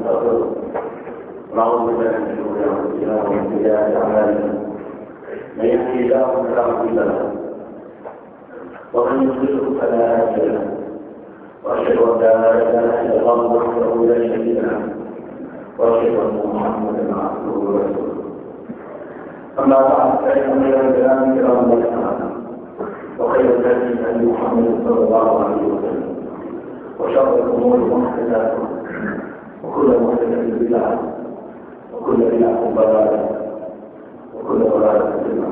ونستغفره ونعوذ بالله من شرور انفسنا ومن سيئات اعمالنا من يهده الله فلا مضل له ومن يضلل فلا هادي له واشهد ان لا اله الا الله وحده لا شريك له واشهد ان محمدا عبده ورسوله. اما بعد فان خير الكلام كلام الله تعالى وخير الهدي هدي محمد صلى الله عليه وسلم وشر الامور محدثاتها وكل محدثة بدعة وكل بدعة ضلالة وكل ضلالة في النار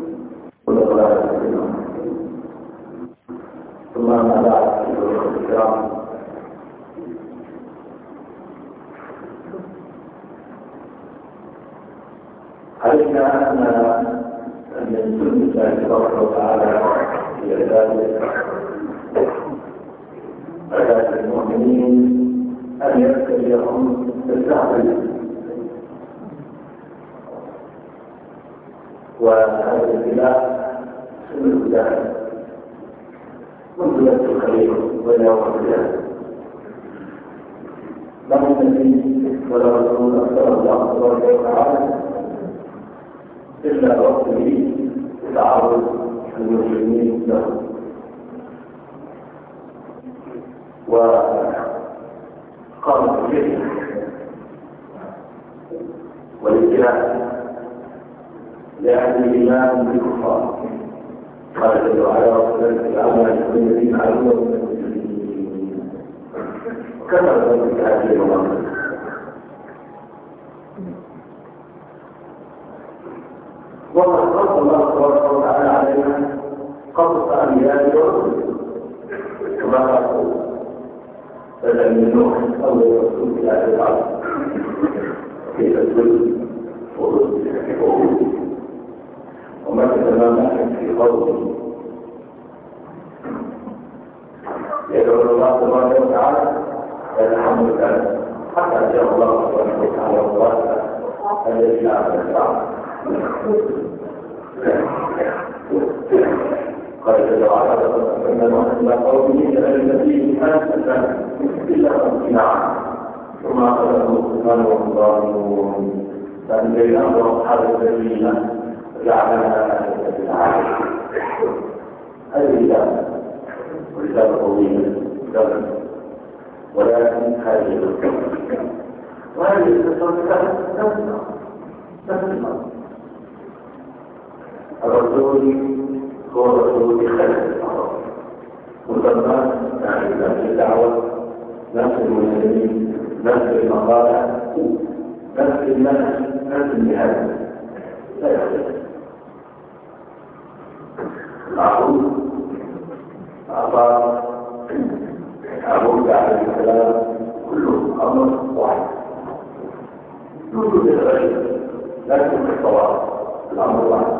ثم ما بعد أيها الكرام علمنا أن من سنة الله تبارك وتعالى في عبادة المؤمنين أن يبتليهم بالتعبير، وهذا الابتلاء سنة ذلك منذ نفس الخليل ويوم القيامة. لا نبي ولا رسول أكثر الله تبارك وتعالى إلا ربه تعرض المسلمين له، وقام بالجهل والابتلاء لأهل الإيمان بالكفار. قال جل وعلا وكذلك جعلنا للذين عدوا من المسلمين وكما ذلك هذه المواقف. وقد قص الله تبارك وتعالى علينا قصص أنبياء ورسله كما قال بدأ من نوح أول رسول إلى الأرض كيف الظلم ورسل وهود ومكث تماما في قوله يدعو الله تبارك وتعالى يتحمل ذلك حتى جاء الله سبحانه وتعالى وقال الذي لا يستطيع قال جل وعلا فمن إلى قومه الذي آسف إلا 50 عاما ثم أخذهم الطوفان وهم ظالمون فأنجيناه وأصحاب السفينة وجعلناها آية للعالم. هذه رسالة طويلة ولكن هذه القصة وهذه القصة تسمع الرسول هو الرسول بخير الأرض مسمى يعني نفس الدعوة نفس المسلمين نفس المقالة نفس المنهج نفس النهاية لا يختلف. معقول أعطار أبوك عليه السلام كله أمر واحد يوجد الغير لكن في الصواب الأمر واحد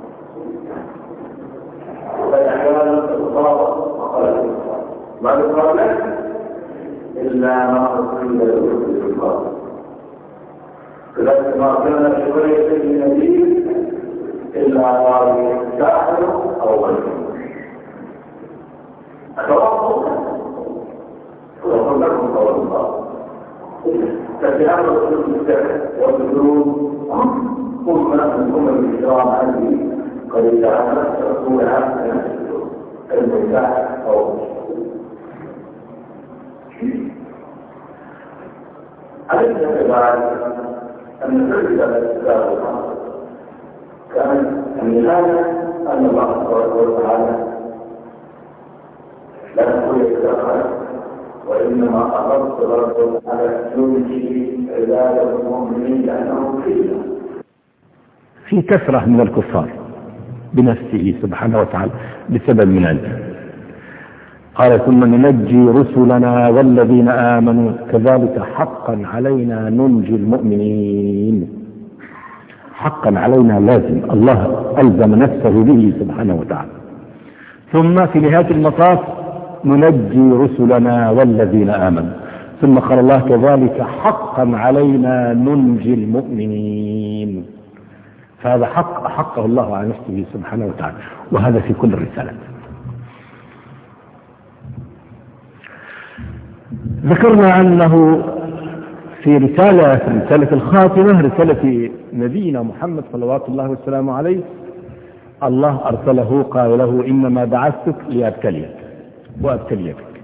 فأحيانا الصواب وقال ما يقال لك إلا ما قيل له في الصواب. كذلك ما كان في قرية النبي إلا قال ساحر أو غيره أتوقف ويقول لكم قول الله فسيحب الرسول المستقر والبدرون هم من الإسلام عنه قد جعلت رسولها من المساح أو علمنا بعد أن نرجع الإسلام كان النهاية أن الله سبحانه وتعالى لا نقول يتدخل وإنما أمرت ربه على سلوكه عباد المؤمنين لأنهم فيه في كثرة من الكفار بنفسه سبحانه وتعالى بسبب من عنده. قال ثم ننجي رسلنا والذين آمنوا كذلك حقا علينا ننجي المؤمنين. حقا علينا لازم الله ألزم نفسه به سبحانه وتعالى. ثم في نهاية المطاف ننجي رسلنا والذين آمنوا ثم قال الله كذلك حقا علينا ننجي المؤمنين. فهذا حقه الله على نفسه سبحانه وتعالى وهذا في كل الرسالات. ذكرنا أنه في رسالة الخاتمة، رسالة نبينا محمد صلوات الله وسلامه عليه، الله أرسله قال له إنما بعثتك لأبتليك وأبتلي بك.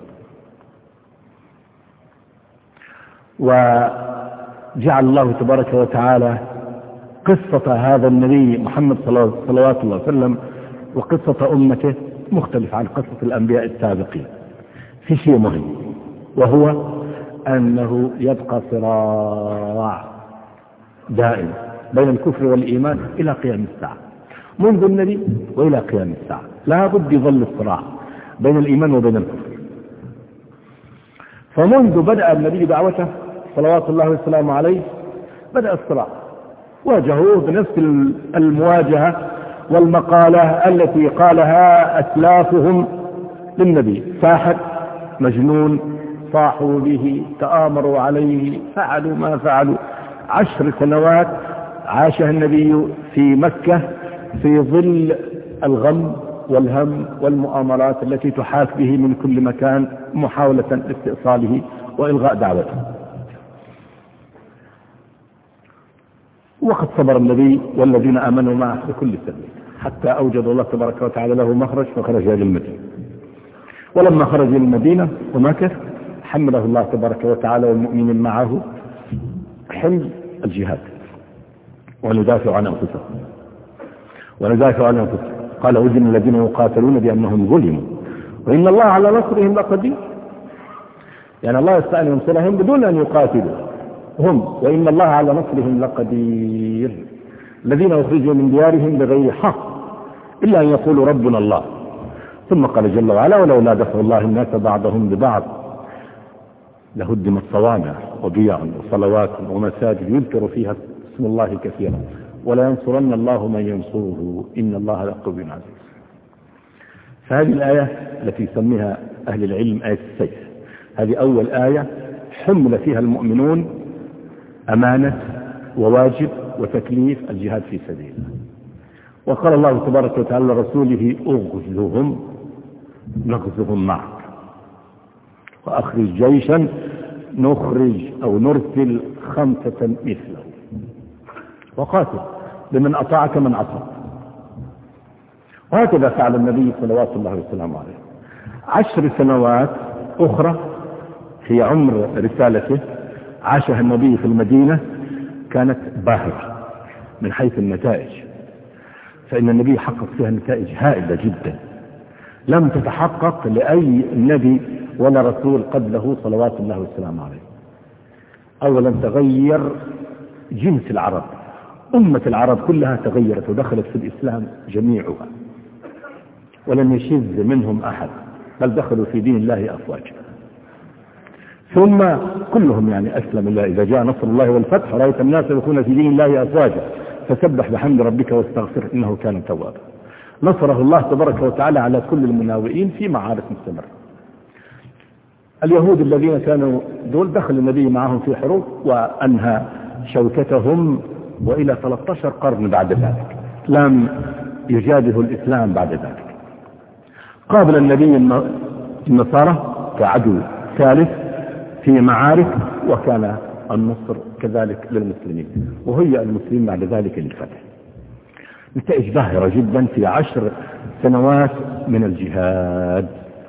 وجعل الله تبارك وتعالى قصة هذا النبي محمد صلوات الله وسلم وقصة أمته مختلف عن قصة الأنبياء السابقين في شيء مهم، وهو أنه يبقى صراع دائم بين الكفر والإيمان إلى قيام الساعة، منذ النبي وإلى قيام الساعة لا بد يظل الصراع بين الإيمان وبين الكفر. فمنذ بدأ النبي دعوته صلوات الله وسلامه عليه بدأ الصراع، واجهوه بنفس المواجهة والمقالة التي قالها أسلافهم للنبي: ساحر، مجنون، صاحوا به، تآمروا عليه، فعلوا ما فعلوا. 10 سنوات عاشها النبي في مكة في ظل الغم والهم والمؤامرات التي تحاك به من كل مكان محاولة لاستئصاله وإلغاء دعوته. وقد صبر النبي والذين آمنوا معه بكل سبيل حتى أوجد الله تبارك وتعالى له مخرج، فخرج إلى المدينة. ولما خرج إلى المدينة ومكث حمله الله تبارك وتعالى والمؤمنين معه حمل الجهاد، وندافع عن أنفسهم. قال: أذن الذين يقاتلون بأنهم ظلموا وإن الله على نصرهم لقدير. يعني الله يستطيع أن ينصرهم بدون أن يقاتلوا هم، وإن الله على نصرهم لقدير. الذين أخرجوا من ديارهم بغير حق إلا أن يقولوا ربنا الله. ثم قال جل وعلا: ولولا دفع الله الناس بعضهم ببعض لهدمت صوامع وبيع وصلوات ومساجد يذكر فيها اسم الله كثيرا ولا ينصرن الله من ينصره إن الله لقوي عزيز. فهذه الآية التي يسميها أهل العلم آية السيف، هذه أول آية حمل فيها المؤمنون أمانة وواجب وتكليف الجهاد في سبيل الله. وقال الله تبارك وتعالى لرسوله: اغزهم نغزهم معك وأخرج جيشا نخرج أو نرسل 5 مثله وقاتل بمن أطاعك من عصاك. وهكذا فعل النبي صلوات الله وسلامه عليه. 10 سنوات أخرى في عمر رسالته عاشها النبي في المدينة كانت باهرة من حيث النتائج، فإن النبي حقق فيها نتائج هائلة جدا لم تتحقق لأي نبي ولا رسول قبله صلوات الله وسلامه عليه. أولا تغير جنس العرب، أمة العرب كلها تغيرت ودخلت في الإسلام جميعها ولم يشذ منهم أحد، بل دخلوا في دين الله أفواجا. ثم كلهم يعني أسلم الله. إذا جاء نصر الله والفتح رأيت الناس يدخلون في دين الله أفواجا فسبح بحمد ربك واستغفر إنه كان توابا. نصره الله تبارك وتعالى على كل المناوئين في معارك مستمرة. اليهود الذين كانوا دول دخل النبي معهم في حروب وأنهى شوكتهم، وإلى 13 قرن بعد ذلك لم يجابه الإسلام بعد ذلك. قابل النبي النصارى كعدو ثالث في معارك، وكان النصر كذلك للمسلمين، وهي المسلمين بعد ذلك للفتح. نتائج باهرة جدا في 10 سنوات من الجهاد.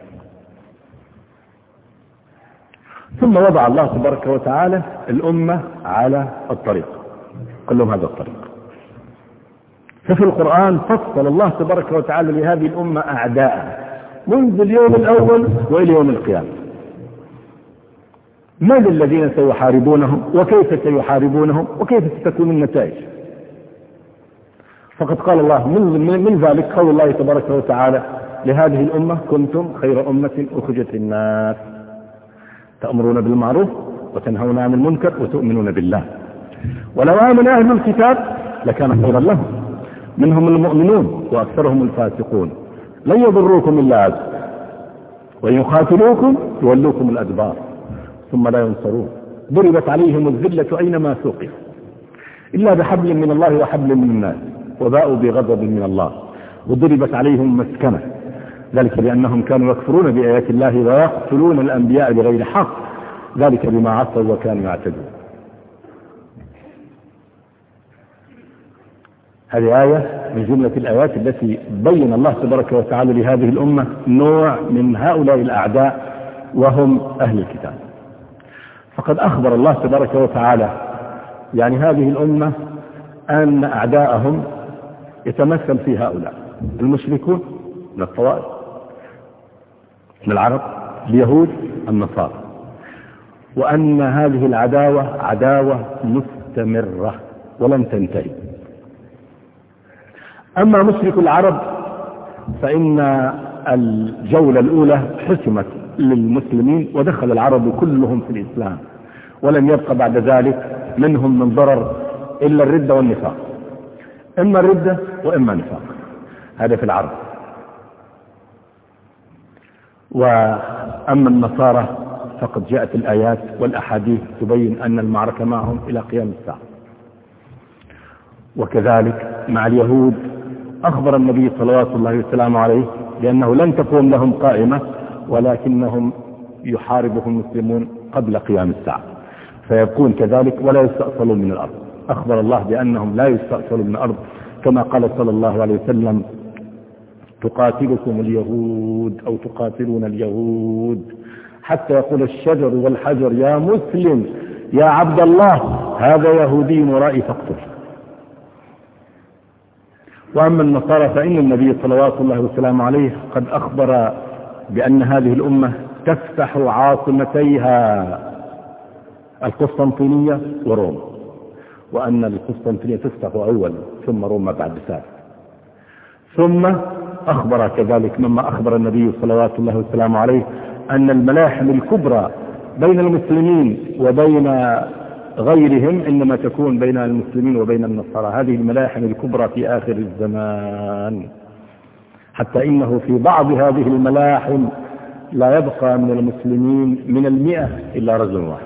ثم وضع الله تبارك وتعالى الأمة على الطريق، قال لهم هذا الطريق. ففي القرآن فصل الله تبارك وتعالى لهذه الأمة أعداء منذ اليوم الأول وإلى يوم القيامة. من الذين سيحاربونهم وكيف سيحاربونهم وكيف ستكون النتائج؟ فقد قال الله من ذلك قول الله تبارك وتعالى لهذه الأمة: كنتم خير أمة أخرجت للناس تأمرون بالمعروف وتنهون عن المنكر وتؤمنون بالله ولو آمن أهل الكتاب لكان خيرا لهم منهم المؤمنون وأكثرهم الفاسقون لن يضروكم إلا أذى وإن يقاتلوكم يولوكم الأدبار ثم لا ينصرون ضربت عليهم الذلة أينما ثقفوا إلا بحبل من الله وحبل من الناس وباءوا بغضب من الله وضربت عليهم مسكنة ذلك بأنهم كانوا يكفرون بآيات الله ويقتلون الأنبياء بغير حق ذلك بما عصوا وكانوا يعتدون. هذه آية من جملة الآيات التي بين الله تبارك وتعالى لهذه الأمة نوع من هؤلاء الأعداء وهم أهل الكتاب. فقد أخبر الله تبارك وتعالى يعني هذه الأمة أن أعداءهم يتمثل في هؤلاء المشركون من الطوائف، من العرب، اليهود، النصارى، وأن هذه العداوة عداوة مستمرة ولن تنتهي. أما مشرك العرب فإن الجولة الأولى حسمت للمسلمين ودخل العرب كلهم في الإسلام، ولم يبقى بعد ذلك منهم من ضرر إلا الردة والنفاق، إما الردة وإما النفاق، هذا في العرب. وأما النصارى فقد جاءت الآيات والأحاديث تبين أن المعركة معهم إلى قيام الساعة. وكذلك مع اليهود أخبر النبي صلوات الله وسلامه عليه بأنه لن تقوم لهم قائمة ولكنهم يحاربهم المسلمون قبل قيام الساعة، فيكون كذلك ولا يستأصلون من الأرض. أخبر الله بأنهم لا يستأصلون من الأرض كما قال صلى الله عليه وسلم: تقاتلكم اليهود أو تقاتلون اليهود حتى يقول الشجر والحجر يا مسلم يا عبد الله هذا يهودي ورائي فاقتله. وأما النصارى فإن النبي صلوات الله وسلامه عليه قد أخبر بأن هذه الأمة تفتح عاصمتيها القسطنطينية وروما، وأن القسطنطينية تفتح أول ثم روما بعد ذلك. ثم أخبر كذلك مما أخبر النبي صلوات الله وسلامه عليه أن الملاحم الكبرى بين المسلمين وبين غيرهم إنما تكون بين المسلمين وبين النصارى، هذه الملاحم الكبرى في آخر الزمان، حتى إنه في بعض هذه الملاحم لا يبقى من المسلمين من 100 إلا رجل واحد،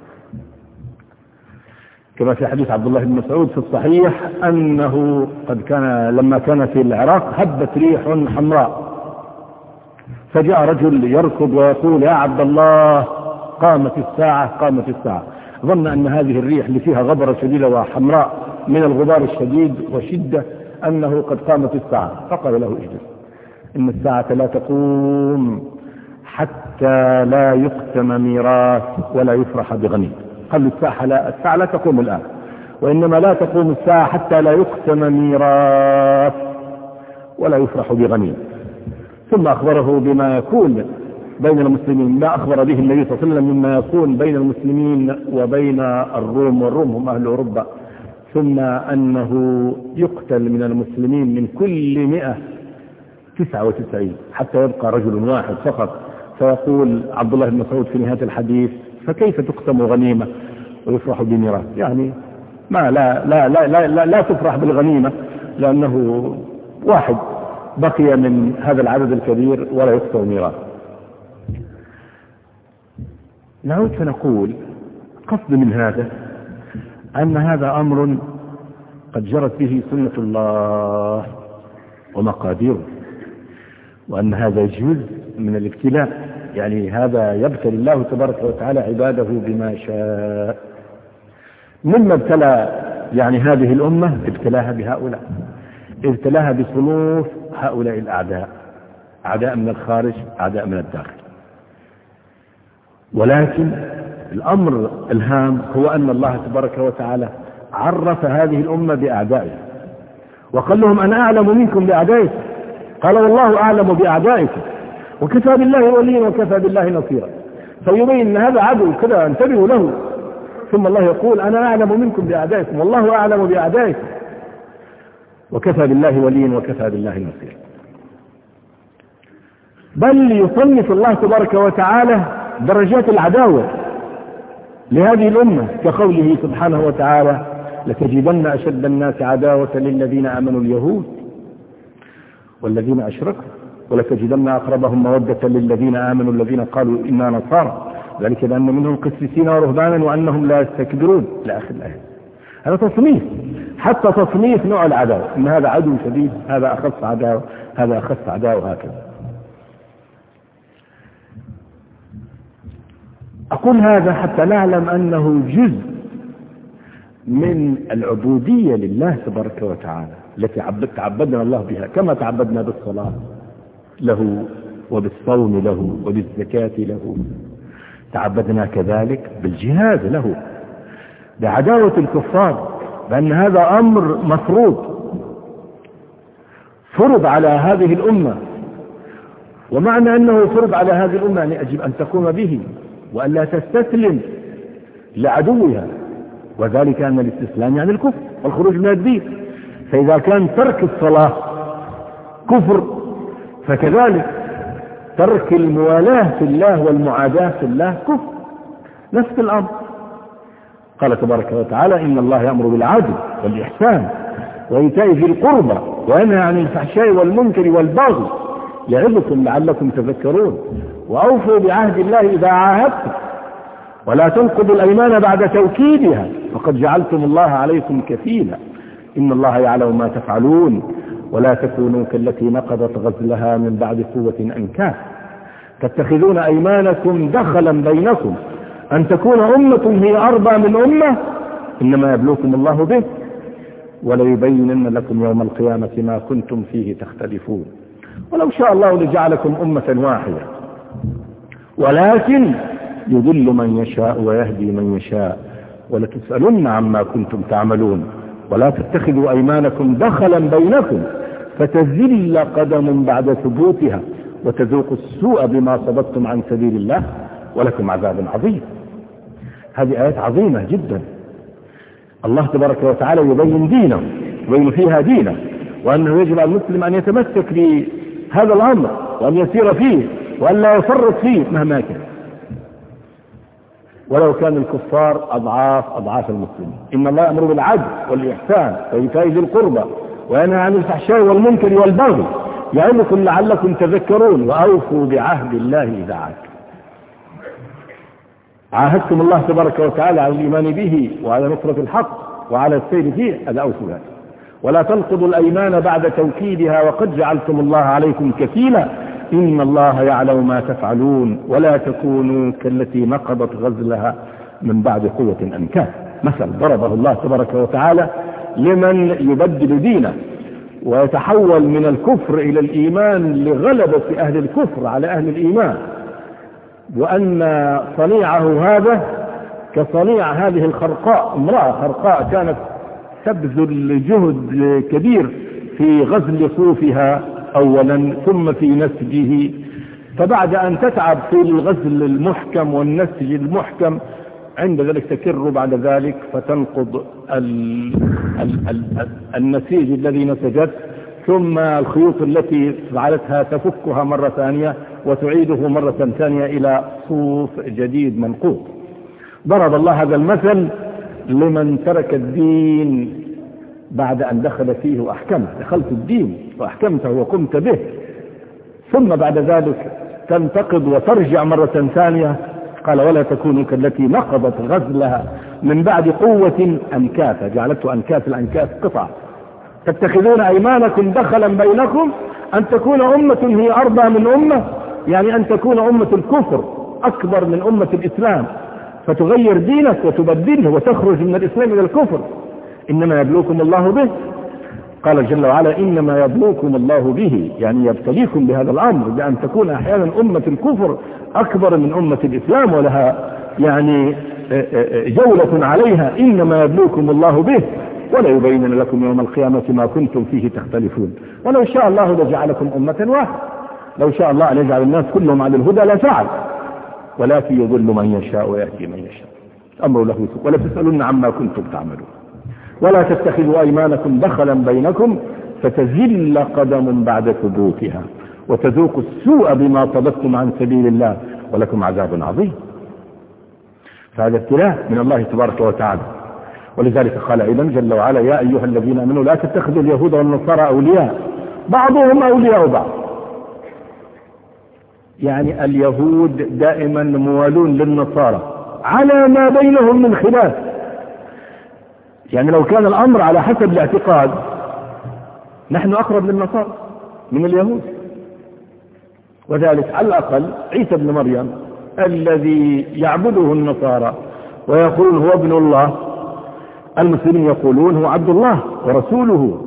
كما في حديث عبد الله بن مسعود في الصحيح أنه قد كان لما كان في العراق هبت ريح حمراء، فجاء رجل يركض ويقول: يا عبد الله قامت الساعة قامت الساعة. ظن أن هذه الريح اللي فيها غبرة شديدة وحمراء من الغبار الشديد وشدة أنه قد قامت الساعة، فقال له: اجلس، إن الساعة لا تقوم حتى لا يقسم ميراث ولا يفرح بغنيم. قال له: الساعة لا تقوم الآن، وإنما لا تقوم الساعة حتى لا يقسم ميراث ولا يفرح بغنيم. ثم أخبره بما يكون بين المسلمين، ما أخبر به النبي صلى الله عليه وسلم مما يكون بين المسلمين وبين الروم، والروم هم أهل أوروبا، ثم أنه يقتل من المسلمين من كل 100 99 حتى يبقى رجل واحد فقط. فيقول عبد الله بن مسعود في نهاية الحديث: فكيف تقسم غنيمة ويفرح بميراث؟ يعني ما لا تفرح بالغنيمة لأنه واحد بقي من هذا العدد الكبير ولا يقسم ميراث. نعود فنقول قصد من هذا أن هذا أمر قد جرت به سنة الله ومقاديره، وأن هذا جزء من الابتلاء، يعني هذا يبتلي الله تبارك وتعالى عباده بما شاء. مما ابتلى يعني هذه الأمة ابتلاها بهؤلاء، ابتلاها بصنوف هؤلاء الأعداء، أعداء من الخارج أعداء من الداخل. ولكن الأمر الهام هو أن الله تبارك وتعالى عرف هذه الأمة بأعدائها وقال لهم: أنا أعلم منكم بأعدائكم، قال: والله أعلم بأعدائكم وكفى بالله وليا وكفى بالله نصيرا. فيبين أن هذا عدو كذا انتبهوا له. ثم الله يقول: أنا أعلم منكم بأعدائكم والله أعلم بأعدائكم وكفى بالله وليا وكفى بالله نصيرا. بل يصنف الله تبارك وتعالى درجات العداوة لهذه الأمة كقوله سبحانه وتعالى: لتجدن أشد الناس عداوة للذين آمنوا اليهود والذين أشركوا ولتجدن أقربهم مودة للذين آمنوا الذين قالوا إنا نصارى ذلك بأن منهم قسيسين ورهبانا وأنهم لا يستكبرون إلى آخر الآية. هذا تصنيف، حتى تصنيف نوع العداوة، إن هذا عدو شديد، هذا أخص عداوة، هذا أخص عداوة، هكذا. أقول هذا حتى نعلم أنه جزء من العبودية لله تبارك وتعالى التي تعبدنا الله بها، كما تعبدنا بالصلاة له وبالصوم له وبالزكاة له، تعبدنا كذلك بالجهاد له، بعداوة الكفار، بأن هذا أمر مفروض فرض على هذه الأمة. ومعنى أنه فرض على هذه الأمة يعني يجب أن تقوم به وأن لا تستسلم لعدوها، وذلك أن الاستسلام يعني الكفر والخروج من الدين. فإذا كان ترك الصلاة كفر، فكذلك ترك الموالاة في الله والمعاداة في الله كفر، نفس الأمر. قال تبارك وتعالى: إن الله يأمر بالعدل والإحسان وإيتاء ذي القربى وينهى عن الفحشاء والمنكر والبغي يعظكم لعلكم تذكرون وأوفوا بعهد الله إذا عاهدتم ولا تنقضوا الأيمان بعد توكيدها فقد جعلتم الله عليكم كفيلا إن الله يعلم ما تفعلون ولا تكونوا كالتي نقضت غزلها من بعد قوة أنكاثا تتخذون أيمانكم دخلا بينكم أن تكون أمة هي أربى من أمة إنما يبلوكم الله به وليبينن لكم يوم القيامة ما كنتم فيه تختلفون ولو شاء الله لجعلكم أمة واحدة ولكن يضل من يشاء ويهدي من يشاء ولتسألن عما كنتم تعملون ولا تتخذوا أيمانكم دخلا بينكم فتزل قدم بعد ثبوتها وتذوقوا السوء بما صددتم عن سبيل الله ولكم عذاب عظيم. هذه آيات عظيمة جدا. الله تبارك وتعالى يبين دينه، يبين فيها دينه، وأنه يجب على المسلم أن يتمسك بهذا الأمر وأن يسير فيه وأن لا يفرط فيه مهما كان، ولو كان الكفار أضعاف المسلمين. إن الله يأمر بالعدل والإحسان وإيتاء ذي القربى وينهى عن الفحشاء والمنكر والبغي يعظكم لعلكم تذكرون وأوفوا بعهد الله إذا عاهدتم الله تبارك وتعالى على الإيمان به وعلى نصرة الحق وعلى السير فيه هذا أوفوا ذلك ولا تنقضوا الأيمان بعد توكيدها وقد جعلتم الله عليكم كفيلا إن الله يعلم ما تفعلون ولا تكونوا كالتي نقضت غزلها من بعد قوة أنكاثا. مثل ضربه الله تبارك وتعالى لمن يبدل دينه ويتحول من الكفر إلى الإيمان لغلبة أهل الكفر على أهل الإيمان، وأن صنيعه هذا كصنيع هذه الخرقاء، امرأة خرقاء كانت تبذل جهد كبير في غزل صوفها أولا ثم في نسجه، فبعد أن تتعب في الغزل المحكم والنسج المحكم عند ذلك تكر بعد ذلك فتنقض النسيج الذي نسجت ثم الخيوط التي فعلتها تفكها مرة ثانية وتعيده مرة ثانية إلى صوف جديد منقوط. ضرب الله هذا المثل لمن ترك الدين بعد أن دخل فيه وأحكمه. دخلت الدين وأحكمته وقمت به ثم بعد ذلك تنتقض وترجع مرة ثانية. قال ولا تكونوا كالتي نقضت غزلها من بعد قوة أنكاثا، جعلته أنكاث، الأنكاث قطع. تتخذون أيمانكم دخلا بينكم أن تكون أمة هي أربى من أمة، يعني أن تكون أمة الكفر أكبر من أمة الإسلام فتغير دينك وتبدله وتخرج من الإسلام إلى الكفر. إنما يبلوكم الله به. قال جل وعلا إنما يبلوكم الله به، يعني يبتليكم بهذا الأمر بأن تكون أحيانا أمة الكفر أكبر من أمة الإسلام ولها يعني جولة عليها. إنما يبلوكم الله به ولا يبين لكم يوم القيامة ما كنتم فيه تختلفون ولو شاء الله لجعلكم أمة واحدة. لو شاء الله أن يجعل الناس كلهم على الهدى لفعل ولكن يضل من يشاء ويهدي من يشاء أمر له ولا تسألون عما كنتم تعملون. ولا تتخذوا أيمانكم دخلا بينكم فتزل قدم بعد ثبوتها وتذوقوا السوء بما صددتم عن سبيل الله ولكم عذاب عظيم. فهذا ابتلاء من الله تبارك وتعالى. ولذلك قال أيضا جل وعلا يا أيها الذين آمنوا لا تتخذوا اليهود والنصارى أولياء بعضهم أولياء بعض. يعني اليهود دائما موالون للنصارى على ما بينهم من خلاف. يعني لو كان الأمر على حسب الاعتقاد نحن أقرب للنصارى من اليهود. وذلك على الأقل عيسى بن مريم الذي يعبده النصارى ويقولون هو ابن الله المسلمين يقولون هو عبد الله ورسوله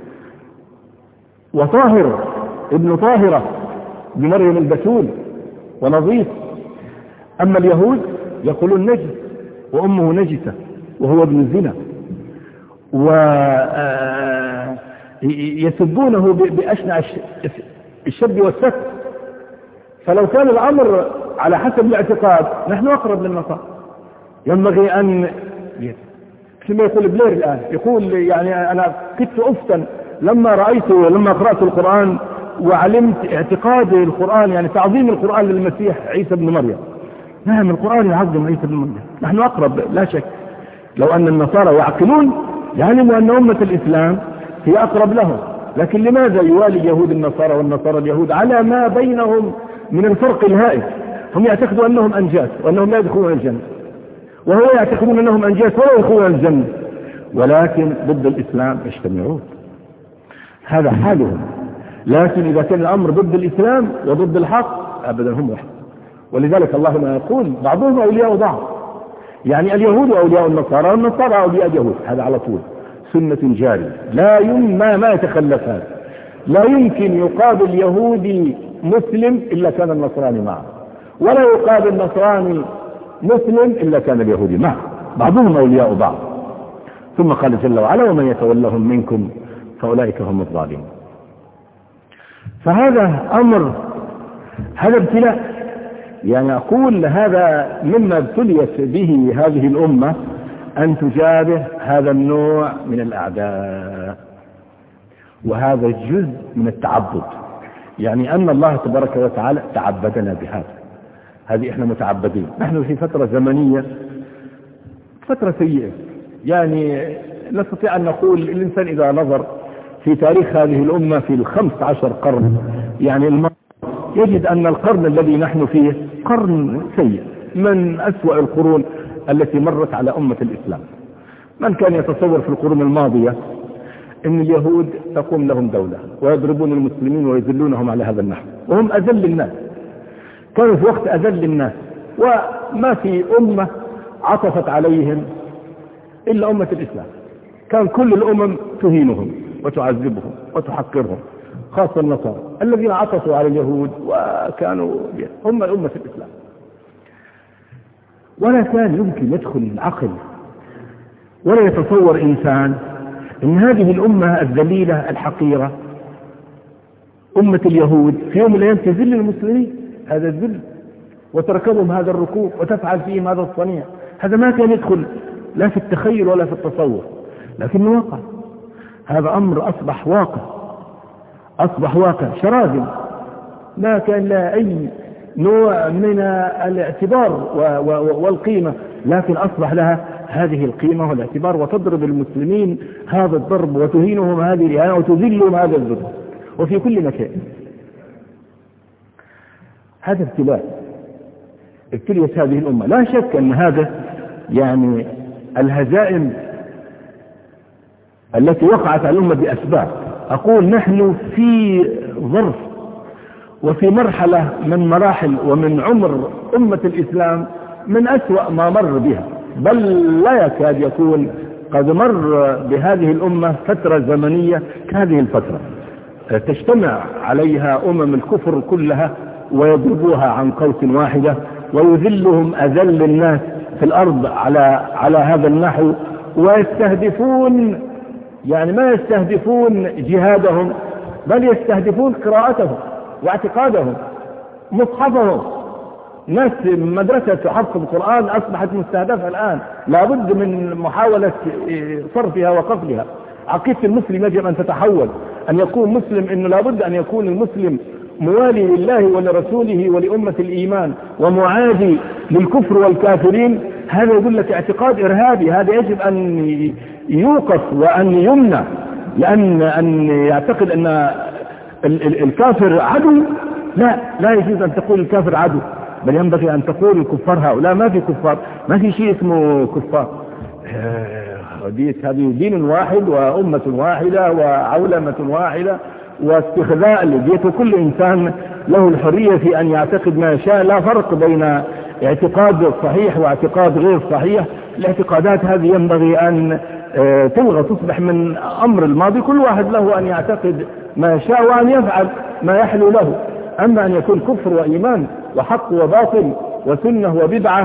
وطاهر ابن طاهرة بمريم البتول ونظيف. أما اليهود يقولون نجس وأمه نجسة وهو ابن الزنا، ويسبونه بأشنع الشد والسك. فلو كان الأمر على حسب الاعتقاد نحن أقرب للنصارى. ينبغي أن كما يقول بلير الآن، يقول يعني أنا كنت أفتن لما قرأت القرآن وعلمت اعتقاد القرآن، يعني تعظيم القرآن للمسيح عيسى بن مريم. نعم القرآن يعظم عيسى بن مريم، نحن أقرب لا شك. لو أن النصارى يعقلون يعلموا أن أمة الإسلام هي أقرب لهم، لكن لماذا يوالي اليهود النصارى والنصارى اليهود على ما بينهم من الفرق الهائل؟ هم يعتقدوا أنهم أنجاس وأنهم لا يدخلون الجنة، وهو يعتقدون أنهم أنجاس ولا يدخلون الجنة، ولكن ضد الإسلام يجتمعون. هذا حالهم. لكن إذا كان الأمر ضد الإسلام وضد الحق أبدا هم واحد. ولذلك الله ما يقول بعضهم أولياء بعض، يعني اليهود أولياء النصارى والنصارى أولياء اليهود، هذا على طول سنة جارية لا ما يتخلف هذا. لا يمكن يقابل يهودي مسلم إلا كان النصراني معه، ولا يقابل نصراني مسلم إلا كان اليهودي معه، بعضهم أولياء بعض. ثم قال جل وعلا ومن يتولهم منكم فأولئك هم الظالمون. فهذا أمر، هذا ابتلاء، يعني أقول هذا مما ابتليت به هذه الأمة أن تجابه هذا النوع من الأعداء، وهذا جزء من التعبد، يعني أن الله تبارك وتعالى تعبدنا بهذا. هذه إحنا متعبدين، نحن في فترة زمنية فترة سيئة، يعني نستطيع أن نقول الإنسان إذا نظر في تاريخ هذه الأمة في 15 قرن يعني يجد أن القرن الذي نحن فيه قرن سيء من أسوأ القرون التي مرت على أمة الإسلام. من كان يتصور في القرون الماضية أن اليهود تقوم لهم دولة ويضربون المسلمين ويذلونهم على هذا النحو، وهم أذل الناس، كانوا في وقت أذل الناس، وما في أمة عطفت عليهم إلا أمة الإسلام. كان كل الأمم تهينهم وتعذبهم وتحقرهم، خاصة النصارى الذين عطفوا على اليهود وكانوا هم أمة الإسلام. ولا كان يمكن يدخل العقل ولا يتصور إنسان أن هذه الأمة الذليلة الحقيرة أمة اليهود في يوم من الأيام تذل المسلمين هذا الذل وتركبهم هذا الركوب وتفعل فيهم هذا الصنيع. هذا ما كان يدخل لا في التخيل ولا في التصور، لكنه وقع. هذا أمر أصبح واقع شراذم، ما كان لا أي نوع من الاعتبار والقيمة، لكن أصبح لها هذه القيمة والاعتبار، وتضرب المسلمين هذا الضرب وتهينهم هذه الإهانة وتذلهم هذا الذل، وفي كل مكان. هذا ابتليت هذه الأمة. لا شك أن هذا يعني الهزائم التي وقعت على الأمة بأسباب. أقول نحن في ظرف وفي مرحلة من مراحل ومن عمر أمة الإسلام من أسوأ ما مر بها، بل لا يكاد يكون قد مر بهذه الأمة فترة زمنية كهذه الفترة تجتمع عليها الكفر كلها ويضربوها عن قوس واحدة ويذلهم أذل الناس في الأرض على هذا النحو، ويستهدفون يعني ما يستهدفون جهادهم بل يستهدفون قراءتهم واعتقادهم مصحفهم. ناس مدرسة تحفظ القرآن أصبحت مستهدفة الآن، لابد من محاولة صرفها وقفلها. عقيدة المسلم يجب أن تتحول، أن يكون مسلم إنه لابد أن يكون المسلم موالي لله ولرسوله ولأمة الإيمان ومعادي للكفر والكافرين. هذا يقول لك اعتقاد إرهابي، هذا يجب أن يوقف وأن يمنع، لأن يعتقد أن الكافر عدو. لا يجوز أن تقول الكافر عدو، بل ينبغي أن تقول الكفار هؤلاء ما في كفار، ما في شيء اسمه كفار. هذه دين واحد وأمة واحدة وعولمة واحدة واستخذاء لديته، كل إنسان له الحرية في أن يعتقد ما يشاء، لا فرق بين اعتقاد صحيح واعتقاد غير صحيح. الاعتقادات هذه ينبغي أن تلغى، تصبح من أمر الماضي، كل واحد له أن يعتقد ما يشاء وأن يفعل ما يحلو له. أما أن يكون كفر وإيمان وحق وباطل وسنة وبدعة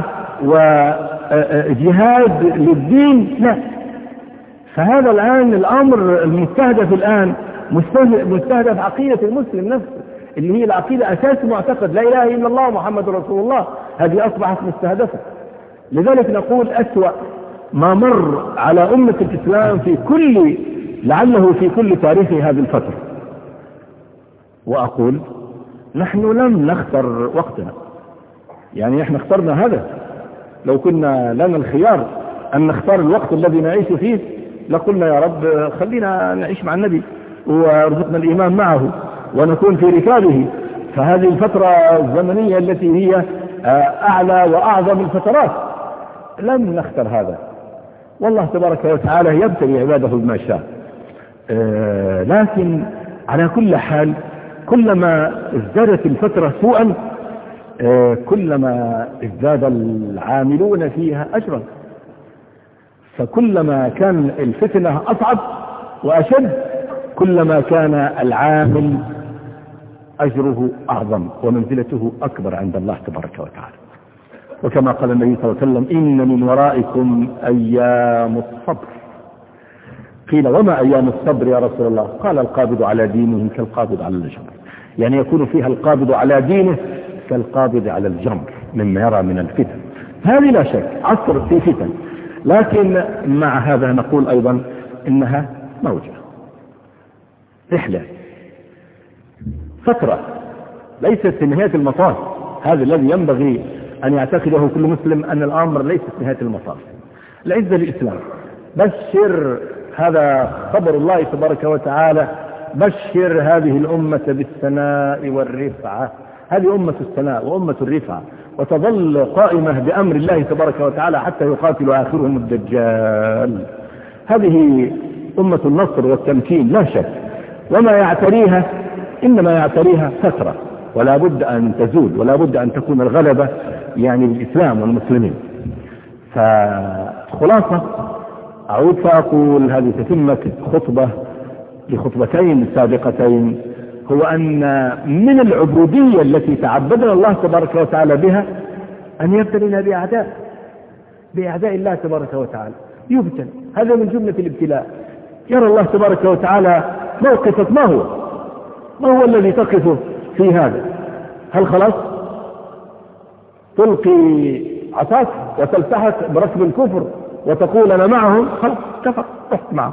وجهاد للدين، لا. فهذا الآن الأمر المستهدف الآن مستهدف عقيدة المسلم نفسه، اللي هي العقيدة أساس معتقد لا إله إلا الله محمد رسول الله، هذه أصبحت مستهدفة. لذلك نقول أسوأ ما مر على أمة الإسلام لعله في كل تاريخ هذه الفترة. وأقول نحن لم نختر وقتنا، يعني احنا اخترنا هذا. لو كنا لنا الخيار أن نختار الوقت الذي نعيش فيه لقلنا يا رب خلينا نعيش مع النبي وارزقنا الإيمان معه ونكون في ركابه. فهذه الفترة الزمنية التي هي أعلى وأعظم الفترات لم نختر هذا، والله تبارك وتعالى يبتلي عباده بما شاء. لكن على كل حال كلما ازدادت الفترة سوءا كلما ازداد العاملون فيها أجرا، فكلما كان الفتنة أصعب وأشد كلما كان العامل أجره أعظم ومنزلته أكبر عند الله تبارك وتعالى. وكما قال النبي صلى الله عليه وسلم إن من ورائكم أيام الصبر. قيل وما أيام الصبر يا رسول الله؟ قال القابض على دينه كالقابض على الجمر، يعني يكون فيها القابض على دينه كالقابض على الجمر مما يرى من الفتن. هذه لا شك عصر في فتن، لكن مع هذا نقول أيضا إنها موجة، رحلة، فترة ليست في نهاية المطاف. هذا الذي ينبغي أن يعتقده كل مسلم، أن الأمر ليس في نهاية المطاف. العزة للإسلام، بشر، هذا خبر الله تبارك وتعالى، بشر هذه الأمة بالثناء والرفعة. هذه أمة الثناء وأمة الرفعة، وتظل قائمة بأمر الله تبارك وتعالى حتى يقاتل آخرهم الدجال. هذه أمة النصر والتمكين لا شك، وما يعتريها إنما يعتريها فترة، ولا بد أن تزول، ولا بد أن تكون الغلبة يعني بالإسلام والمسلمين. فخلاصة أعود فأقول هذه تتمة خطبة لخطبتين سابقتين، هو أن من العبودية التي تعبدنا الله تبارك وتعالى بها أن يبتلينا بأعداء الله تبارك وتعالى، يبتل. هذا من جملة الابتلاء. يرى الله تبارك وتعالى موقفك ما هو الذي تقف في هذا؟ هل خلاص تلقي عصاك وتلتحق بركب الكفر وتقول أنا معهم؟ خلاص كفر، رحت معهم.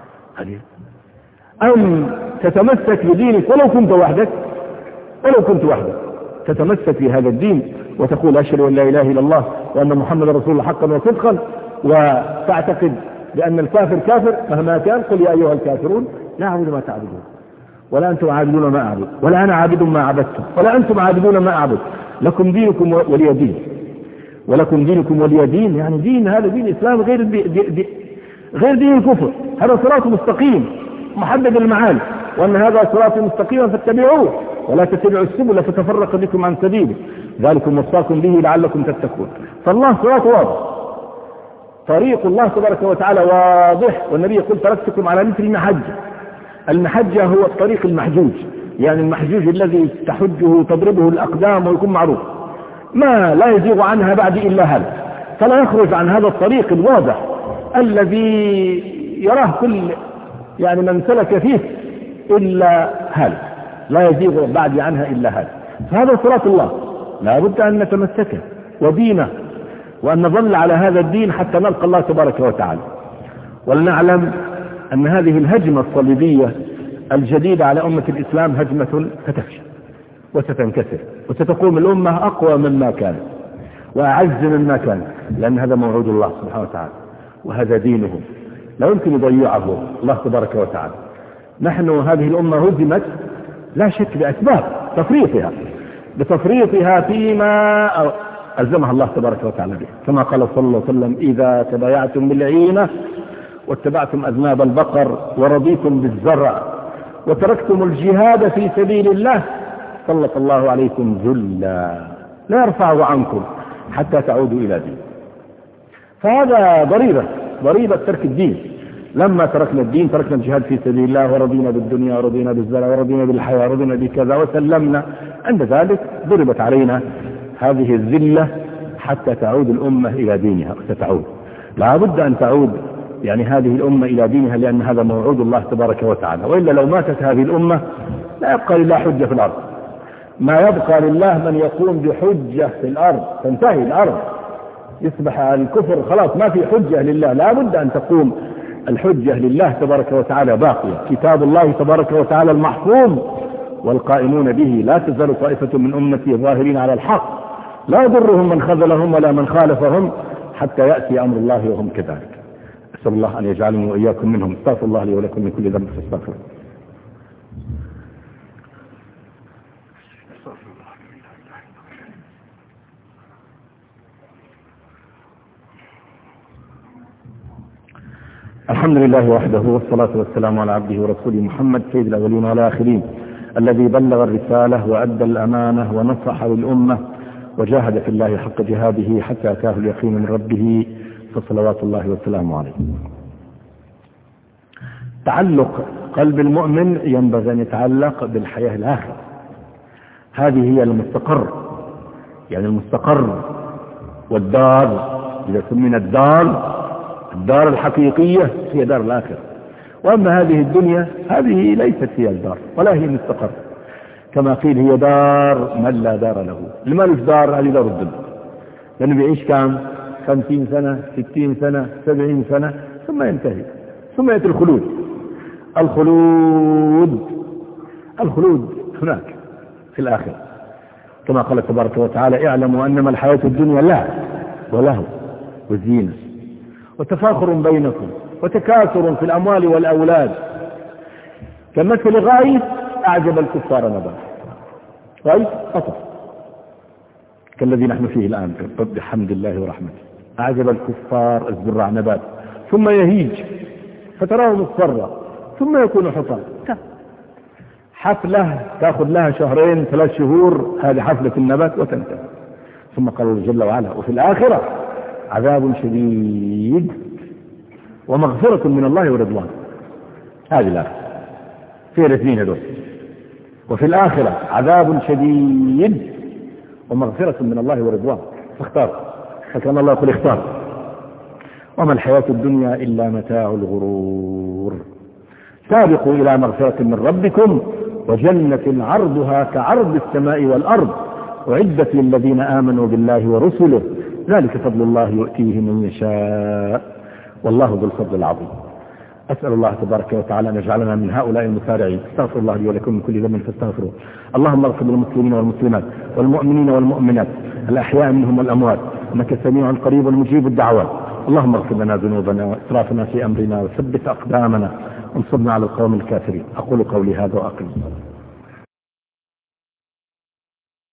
أم تتمسك بدينك ولو كنت وحدك تتمسك في هذا الدين وتقول أشهد أن لا إله إلا الله وأن محمد رسول الله حقا وصدقا، وتعتقد بأن الكافر كافر مهما كان. قل يا أيها الكافرون لا أعبد ما تعبدون ولا أنتم عابدون ما أعبد ولا أنا عابد ما عبدتم ولا أنتم عابدون ما أعبد، لكم دينكم ولي دين. ولكم دينكم ولي دين، يعني دين، هذا دين الإسلام غير دين الكفر. هذا صراط مستقيم محدد المعالي، وأن هذا صراط مستقيما فاتبعوه ولا تتبعوا السبل فتفرق بكم عن سبيله، ذلكم وصاكم به لعلكم تتقون. فالله صراط واضح، طريق الله تبارك وتعالى واضح. والنبي يقول تركتكم على مثل المحجة هو الطريق المحجوج، يعني المحجوج الذي تحجه تضربه الأقدام ويكون معروف، ما لا يزيغ عنها بعد إلا هذا، فلا يخرج عن هذا الطريق الواضح الذي يراه كل يعني من سلك فيه إلا هذا، لا يزيغ بعد عنها إلا هذا. فهذا صراط الله، لا بد أن نتمسكه ودينه، وأن نظل على هذا الدين حتى نلقى الله تبارك وتعالى. ولنعلم أن هذه الهجمة الصليبية الجديدة على أمة الإسلام هجمة ستفشل وستنكسر، وستقوم الأمة أقوى مما كان وأعز مما كان، لأن هذا موعود الله سبحانه وتعالى وهذا دينه، لا يمكن يضيعه الله تبارك وتعالى. نحن هذه الأمة هزمت لا شك بأسباب بتفريطها فيما ألزمها الله تبارك وتعالى به، كما قال صلى الله عليه وسلم إذا تبايعتم بالعينة واتبعتم أذناب البقر ورضيتم بالزرع وتركتم الجهاد في سبيل الله سلط الله عليكم ذلا لا يرفعه عنكم حتى تعودوا إلى دين. فهذا ضريبة ترك الدين، لما تركنا الدين تركنا الجهاد في سبيل الله، ورضينا بالدنيا ورضينا بالزرع ورضينا بالحياة ورضينا بكذا وسلمنا. عند ذلك ضربت علينا هذه الذلة حتى تعود الأمة إلى دينها، وستعود. لا بد أن تعود يعني هذه الأمة إلى دينها، لأن هذا موعود الله تبارك وتعالى. وإلا لو ماتت هذه الأمة لا يبقى لله حجة في الأرض. ما يبقى لله من يقوم بحجة في الأرض، تنتهي الأرض، يصبح الكفر خلاص ما في حجة لله. لا بد أن تقوم الحجة لله تبارك وتعالى باقية. كتاب الله تبارك وتعالى المحفوظ والقائمون به. لا تزال طائفة من أمتي ظاهرين على الحق لا يضرهم من خذلهم ولا من خالفهم حتى يأتي أمر الله وهم كذلك. أسأل الله أن يجعلني وإياكم منهم. استغفر الله لي ولكم من كل ذنب فاستغفروه. الحمد لله وحده، والصلاة والسلام على عبده ورسوله محمد سيد الأولين والآخرين، الذي بلغ الرسالة وأدى الأمانة ونصح للأمة وجاهد في الله حق جهاده حتى أتاه اليقين من ربه، فصلوات الله وسلامه عليه. تعلق قلب المؤمن ينبغي أن يتعلق بالحياة الآخرة. هذه هي المستقر، يعني المستقر والدار، إذا سمينا الدار الحقيقية هي دار الآخرة. وأما هذه الدنيا هذه ليست هي الدار ولا هي مستقر، كما قيل هي دار من لا دار له. اللي ما له دار هذه دار الدنيا، لأنه بيعيش كام 50 سنة 60 سنة 70 سنة ثم ينتهي، ثم يأتي الخلود هناك في الآخرة، كما قال تبارك وتعالى: اعلموا أنما الحياة الدنيا لعب ولهو وزينة وتفاخر بينكم وتكاثر في الأموال والأولاد كمثل غيث أعجب الكفار نبات. غيث قطر كالذي نحن فيه الآن بحمد الله ورحمته. أعجب الكفار الزرع نبات ثم يهيج فتراه مصفرا ثم يكون حطاما. حفلة تأخذ لها 2 3 شهور، هذه حفلة النبات وتنتهي. ثم قال الله جل وعلا: وفي الآخرة عذاب شديد ومغفرة من الله ورضوان. هذه الآخرة في الاثنين هذول، وفي الآخرة عذاب شديد ومغفرة من الله ورضوان. فاختار، فكان الله يقول اختار. وما الحياة الدنيا إلا متاع الغرور. سابقوا إلى مغفرة من ربكم وجنة عرضها كعرض السماء والأرض أعدت للذين آمنوا بالله ورسله ذلك فضل الله يؤتيه من يشاء والله ذو الفضل العظيم. أسأل الله تبارك وتعالى أن يجعلنا من هؤلاء المسارعين. استغفر الله لي ولكم من كل ذنب فاستغفروه. اللهم اغفر للمسلمين والمسلمات والمؤمنين والمؤمنات الأحياء منهم والأموات، إنك سميع قريب مجيب الدعوات. اللهم اغفر لنا ذنوبنا وإسرافنا في أمرنا وثبت أقدامنا وانصرنا على القوم الكافرين. أقول قولي هذا وأقم الصلاة.